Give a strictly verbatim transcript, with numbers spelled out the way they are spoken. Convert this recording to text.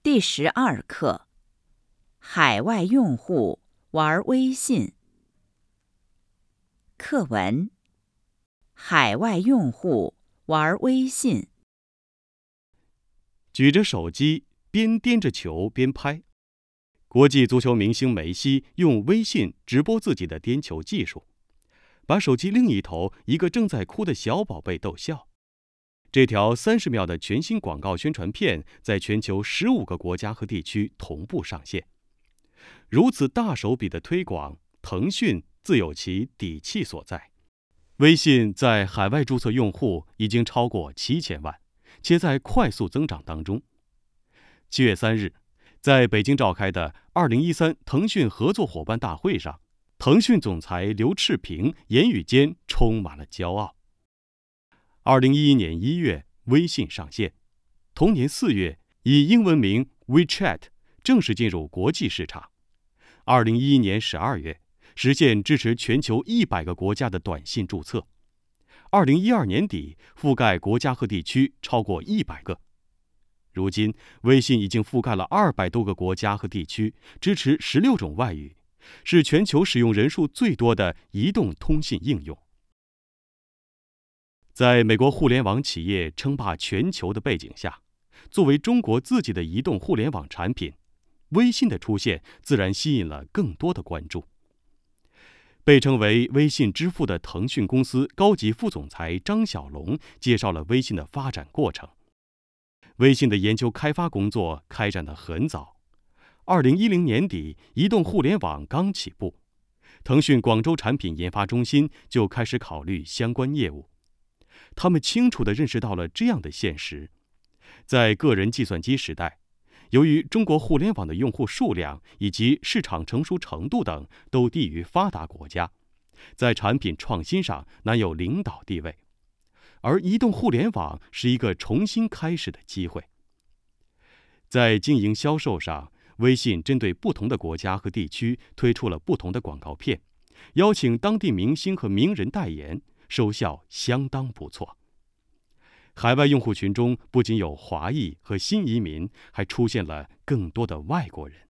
第十二课：海外用户玩微信。课文：海外用户玩微信。 举着手机，边掂着球边拍。国际足球明星梅西用微信直播自己的颠球技术，把手机另一头一个正在哭的小宝贝逗笑。这条三十秒的全新广告宣传片在全球十五个国家和地区同步上线。如此大手笔的推广，腾讯自有其底气所在。微信在海外注册用户已经超过七千万，且在快速增长当中。七月三日，在北京召开的二零一三腾讯合作伙伴大会上，腾讯总裁刘炽平言语间充满了骄傲。二零一一年一月，微信上线；同年四月，以英文名 WeChat 正式进入国际市场。二零一一年十二月，实现支持全球一百个国家的短信注册。二零一二年底，覆盖国家和地区超过一百个。如今，微信已经覆盖了二百多个国家和地区，支持十六种外语，是全球使用人数最多的移动通信应用。在美国互联网企业称霸全球的背景下，作为中国自己的移动互联网产品，微信的出现自然吸引了更多的关注。被称为微信之父的腾讯公司高级副总裁张小龙介绍了微信的发展过程。微信的研究开发工作开展得很早，二零一零年底，移动互联网刚起步，腾讯广州产品研发中心就开始考虑相关业务。他们清楚地认识到了这样的现实：在个人计算机时代，由于中国互联网的用户数量以及市场成熟程度等都低于发达国家，在产品创新上难有领导地位。而移动互联网是一个重新开始的机会。在经营销售上，微信针对不同的国家和地区推出了不同的广告片，邀请当地明星和名人代言，收效相当不错。海外用户群中不仅有华裔和新移民，还出现了更多的外国人。